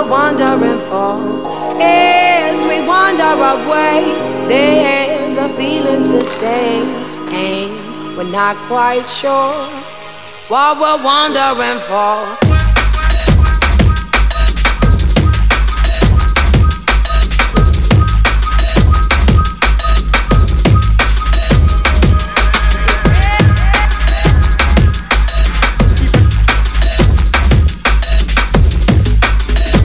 we're wandering for. As we wander away, there's a feeling to stay, and we're not quite sure what we're wandering for.